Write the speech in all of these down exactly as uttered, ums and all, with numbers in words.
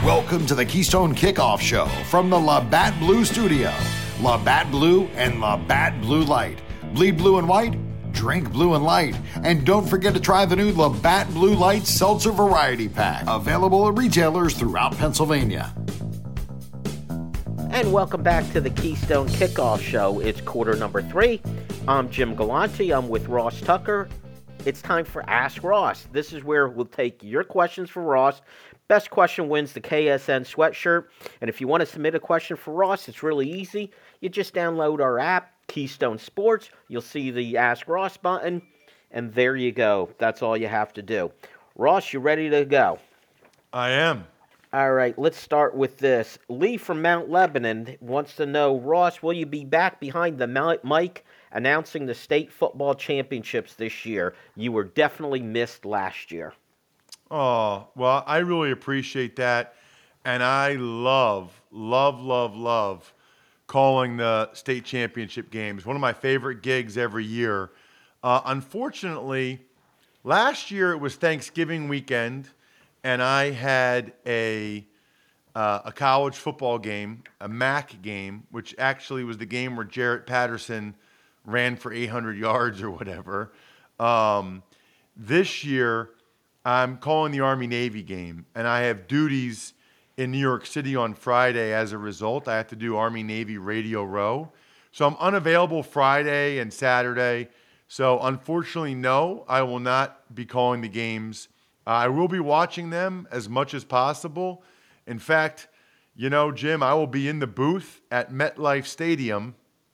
Welcome to the Keystone Kickoff Show from the Labatt Blue Studio. Labatt Blue and Labatt Blue Light. Bleed blue and white, drink blue and light. And don't forget to try the new Labatt Blue Light Seltzer Variety Pack. Available at retailers throughout Pennsylvania. And welcome back to the Keystone Kickoff Show. It's quarter number three. I'm Jim Galante. I'm with Ross Tucker. It's time for Ask Ross. This is where we'll take your questions for Ross. Best question wins the K S N sweatshirt. And if you want to submit a question for Ross, it's really easy. You just download our app, Keystone Sports. You'll see the Ask Ross button, and there you go. That's all you have to do. Ross, you ready to go? I am. All right, let's start with this. Lee from Mount Lebanon wants to know, Ross, will you be back behind the mic announcing the state football championships this year? You were definitely missed last year. Oh, well, I really appreciate that. And I love, love, love, love calling the state championship games. One of my favorite gigs every year. Uh, unfortunately, last year it was Thanksgiving weekend, and I had a uh, a college football game, a M A C game, which actually was the game where Jarrett Patterson ran for eight hundred yards or whatever. Um, this year, I'm calling the Army-Navy game, and I have duties in New York City on Friday as a result. I have to do Army-Navy Radio Row. So I'm unavailable Friday and Saturday. So unfortunately, no, I will not be calling the games. Uh, I will be watching them as much as possible. In fact, you know, Jim, I will be in the booth at MetLife Stadium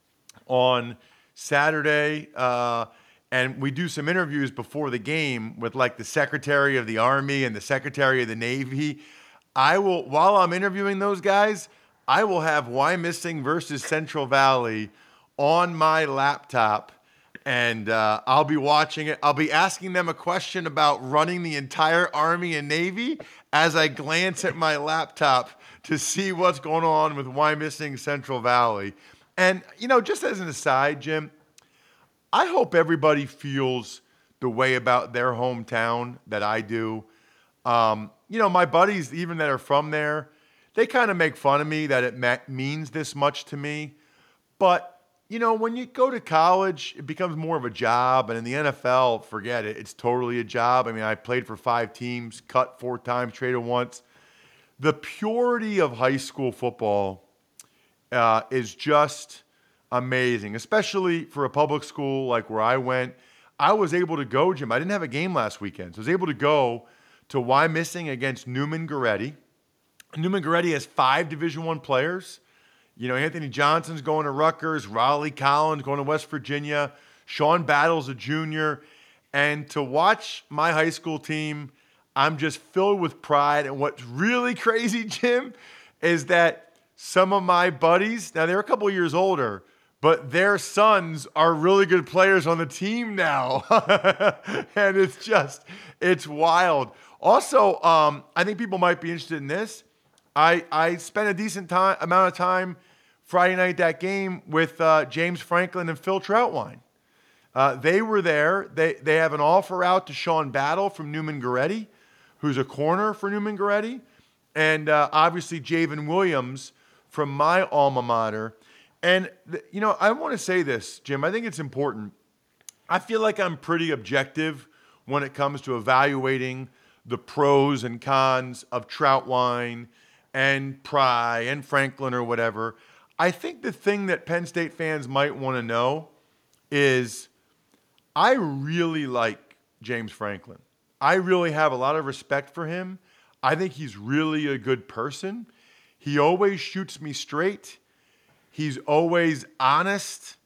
on Saturday, uh, and we do some interviews before the game with like the Secretary of the Army and the Secretary of the Navy. I will, while I'm interviewing those guys, I will have Wyomissing versus Central Valley on my laptop, and uh, I'll be watching it. I'll be asking them a question about running the entire Army and Navy as I glance at my laptop to see what's going on with Wyomissing Central Valley. And, you know, just as an aside, Jim, I hope everybody feels the way about their hometown that I do. Um, you know, my buddies, even that are from there, they kind of make fun of me that it ma- means this much to me. But, you know, when you go to college, it becomes more of a job. And in the N F L, forget it. It's totally a job. I mean, I played for five teams, cut four times, traded once. The purity of high school football uh, is just amazing, especially for a public school like where I went. I was able to go, Jim. I didn't have a game last weekend, so I was able to go to Wyomissing against Newman-Goretti. Newman-Goretti has five Division One players. You know, Anthony Johnson's going to Rutgers, Raleigh Collins going to West Virginia, Sean Battle's a junior. And to watch my high school team, I'm just filled with pride. And what's really crazy, Jim, is that some of my buddies, now they're a couple years older, but their sons are really good players on the team now. And it's just, it's wild. Also, um, I think people might be interested in this. I, I spent a decent time, amount of time Friday night, that game, with uh, James Franklin and Phil Troutwine. Uh, they were there. They, they have an offer out to Sean Battle from Newman-Goretti, who's a corner for Newman-Goretti. And uh, obviously Javen Williams from my alma mater. And, you know, I want to say this, Jim. I think it's important. I feel like I'm pretty objective when it comes to evaluating the pros and cons of Troutwine and Pry and Franklin or whatever. I think the thing that Penn State fans might want to know is I really like James Franklin. I really have a lot of respect for him. I think he's really a good person. He always shoots me straight. He's always honest.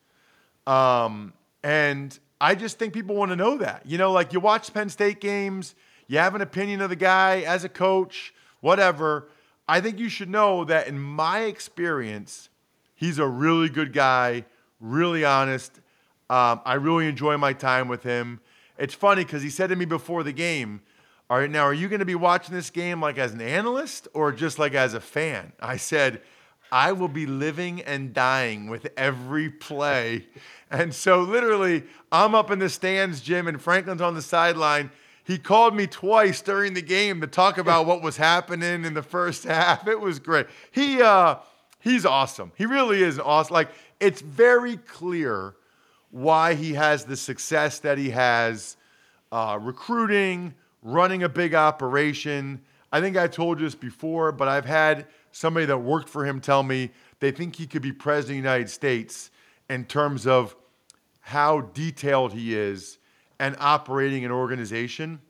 Um, and I just think people want to know that. You know, like you watch Penn State games, you have an opinion of the guy as a coach, whatever. I think you should know that in my experience, he's a really good guy, really honest. Um, I really enjoy my time with him. It's funny because he said to me before the game, all right, now are you going to be watching this game like as an analyst or just like as a fan? I said, I will be living and dying with every play. And so literally, I'm up in the stands, Jim, and Franklin's on the sideline. he called me twice during the game to talk about what was happening in the first half. It was great. He uh, he's awesome. He really is awesome. Like, it's very clear why he has the success that he has, uh, recruiting, running a big operation. I think I told you this before, but I've had somebody that worked for him tell me they think he could be president of the United States in terms of how detailed he is and operating an organization.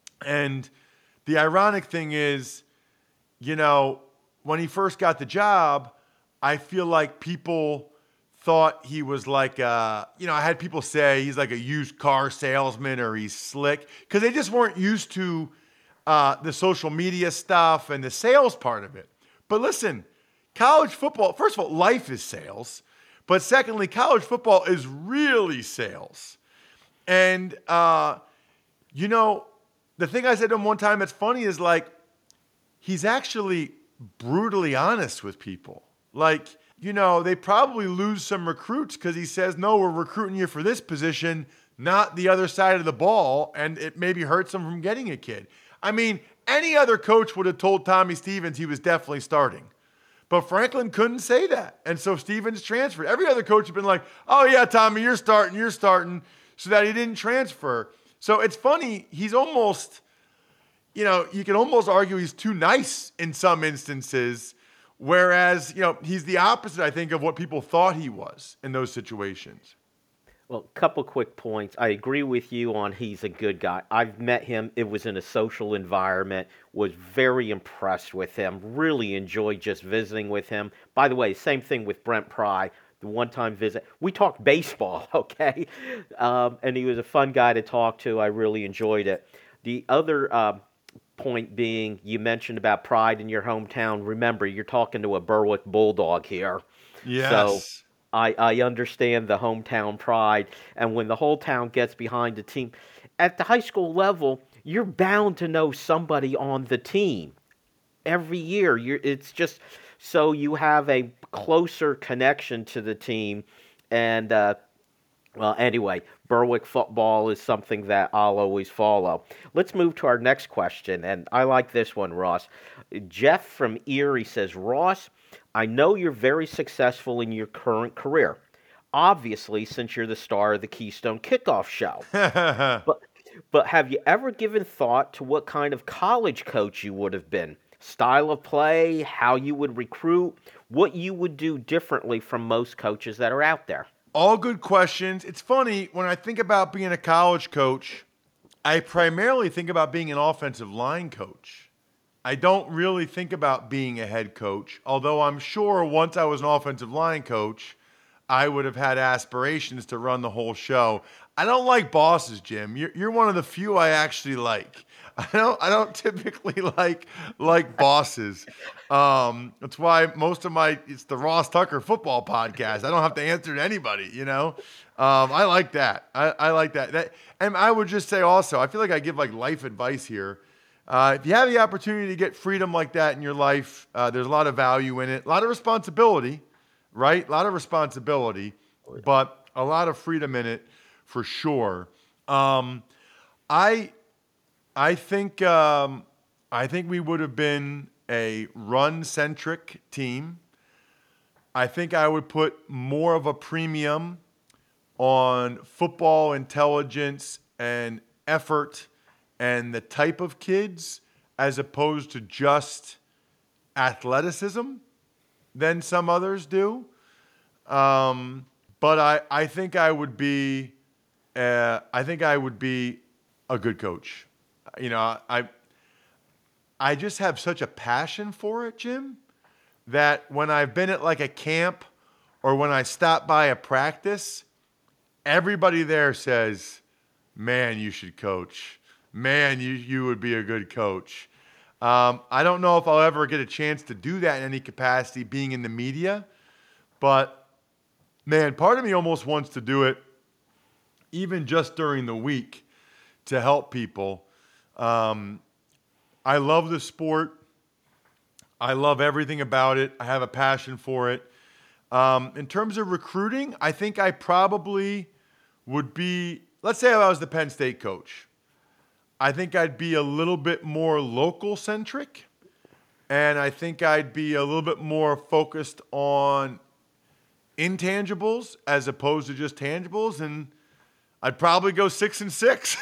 And the ironic thing is, you know, when he first got the job, I feel like people thought he was like, a, you know, I had people say he's like a used car salesman or he's slick, because they just weren't used to uh, the social media stuff and the sales part of it. But listen, college football, first of all, life is sales. But secondly, college football is really sales. And, uh, you know, the thing I said to him one time that's funny is, like, he's actually brutally honest with people. Like, you know, they probably lose some recruits because he says, no, we're recruiting you for this position, not the other side of the ball, and it maybe hurts them from getting a kid. I mean, any other coach would have told Tommy Stevens he was definitely starting. But Franklin couldn't say that. And so Stevens transferred. Every other coach had been like, oh, yeah, Tommy, you're starting, you're starting, so that he didn't transfer. So it's funny, he's almost, you know, you can almost argue he's too nice in some instances, whereas, you know, he's the opposite, I think, of what people thought he was in those situations. Well, a couple quick points. I agree with you on he's a good guy. I've met him. It was in a social environment. Was very impressed with him. Really enjoyed just visiting with him. By the way, same thing with Brent Pry. The one-time visit. We talked baseball, okay? Um, and he was a fun guy to talk to. I really enjoyed it. The other uh, point being, you mentioned about pride in your hometown. Remember, you're talking to a Berwick Bulldog here. Yes. So, I, I understand the hometown pride, and when the whole town gets behind a team, at the high school level, you're bound to know somebody on the team every year. You're, it's just so you have a closer connection to the team, and uh, well, anyway, Berwick football is something that I'll always follow. Let's move to our next question, and I like this one, Ross. Jeff from Erie says, Ross, I know you're very successful in your current career, obviously, since you're the star of the Keystone Kickoff Show. but, but have you ever given thought to what kind of college coach you would have been? Style of play, how you would recruit, what you would do differently from most coaches that are out there? All good questions. It's funny, when I think about being a college coach, I primarily think about being an offensive line coach. I don't really think about being a head coach, although I'm sure once I was an offensive line coach, I would have had aspirations to run the whole show. I don't like bosses, Jim. You're, you're one of the few I actually like. I don't I don't typically like like bosses. Um, that's why most of my, it's the Ross Tucker football podcast. I don't have to answer to anybody, you know. Um, I like that. I, I like that. That. And I would just say also, I feel like I give like life advice here. Uh, if you have the opportunity to get freedom like that in your life, uh, there's a lot of value in it, a lot of responsibility, right? A lot of responsibility, but a lot of freedom in it for sure. Um, I, I think, um, I think we would have been a run-centric team. I think I would put more of a premium on football intelligence and effort and the type of kids as opposed to just athleticism than some others do. Um, but I, I think I would be, uh, I think I would be a good coach. You know, I, I just have such a passion for it, Jim, that when I've been at like a camp or when I stop by a practice, everybody there says, man, you should coach. Man, you, you would be a good coach. Um, I don't know if I'll ever get a chance to do that in any capacity being in the media, but man, part of me almost wants to do it even just during the week to help people. Um, I love the sport. I love everything about it. I have a passion for it. Um, in terms of recruiting, I think I probably would be, let's say I was the Penn State coach. I think I'd be a little bit more local centric. And I think I'd be a little bit more focused on intangibles as opposed to just tangibles. And I'd probably go six and six.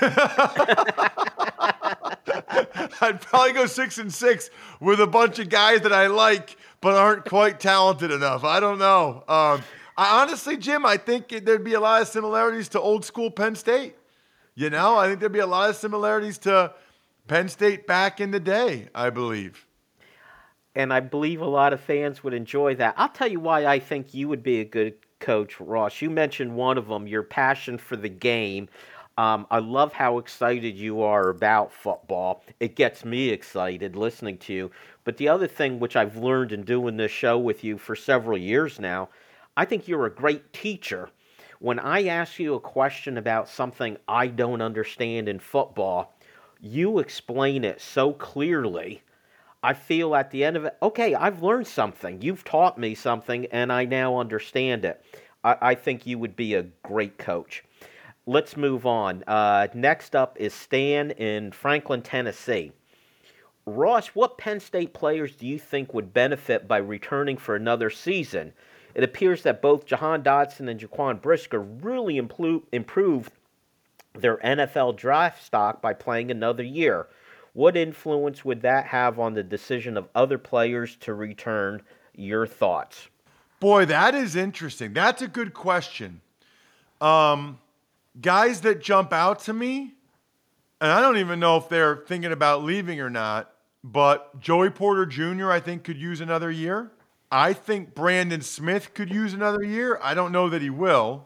I'd probably go six and six with a bunch of guys that I like but aren't quite talented enough. I don't know. Um, I honestly, Jim, I think it, there'd be a lot of similarities to old school Penn State. You know, I think there'd be a lot of similarities to Penn State back in the day, I believe. And I believe a lot of fans would enjoy that. I'll tell you why I think you would be a good coach, Ross. You mentioned one of them, your passion for the game. Um, I love how excited you are about football. It gets me excited listening to you. But the other thing, which I've learned in doing this show with you for several years now, I think you're a great teacher. When I ask you a question about something I don't understand in football, you explain it so clearly. I feel at the end of it, okay, I've learned something. You've taught me something, and I now understand it. I, I think you would be a great coach. Let's move on. Uh, next up is Stan in Franklin, Tennessee. Ross, what Penn State players do you think would benefit by returning for another season? It appears that both Jahan Dotson and Jaquan Brisker really impl- improved their N F L draft stock by playing another year. What influence would that have on the decision of other players to return? Your thoughts? Boy, that is interesting. That's a good question. Um... Guys that jump out to me, and I don't even know if they're thinking about leaving or not, but Joey Porter Junior I think could use another year. I think Brandon Smith could use another year. I don't know that he will,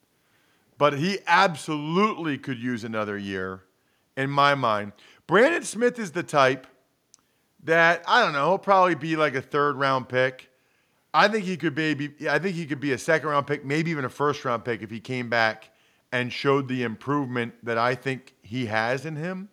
but he absolutely could use another year in my mind. Brandon Smith is the type that, I don't know, he'll probably be like a third round pick. I think he could maybe, I think he could be a second round pick, maybe even a first round pick if he came back and showed the improvement that I think he has in him.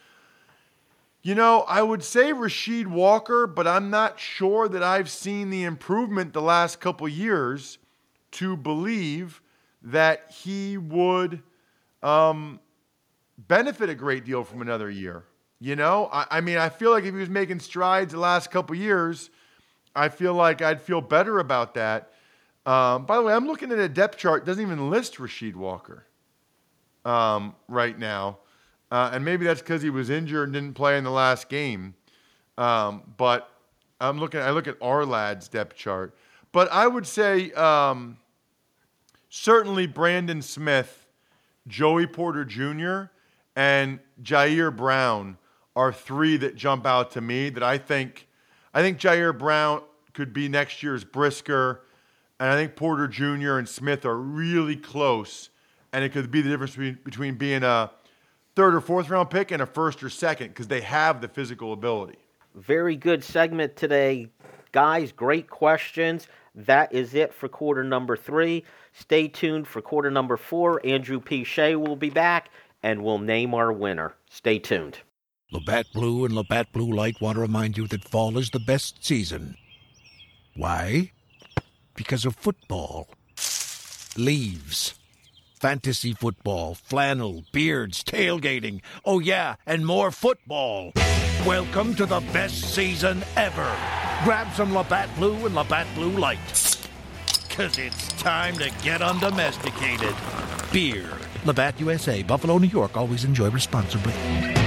You know, I would say Rasheed Walker, but I'm not sure that I've seen the improvement the last couple years to believe that he would um, benefit a great deal from another year. You know, I, I mean, I feel like if he was making strides the last couple years, I feel like I'd feel better about that. Um, by the way, I'm looking at a depth chart. It doesn't even list Rasheed Walker um, right now. Uh, and maybe that's because he was injured and didn't play in the last game. Um, but I'm looking, I look at our lad's depth chart. But I would say um, certainly Brandon Smith, Joey Porter Junior, and Jair Brown are three that jump out to me that I think, I think Jair Brown could be next year's Brisker. And I think Porter Junior and Smith are really close. And it could be the difference between, between being a third or fourth round pick and a first or second because they have the physical ability. Very good segment today. Guys, great questions. That is it for quarter number three. Stay tuned for quarter number four. Andrew P. Shea will be back, and we'll name our winner. Stay tuned. Labatt Blue and Labatt Blue Light want to remind you that fall is the best season. Why? Because of football. Leaves. Fantasy football, flannel, beards, tailgating. Oh yeah, and more football. Welcome to the best season ever. Grab some Labatt Blue and Labatt Blue Light. Cause it's time to get undomesticated. Beer. Labatt U S A, Buffalo, New York. Always enjoy responsibly.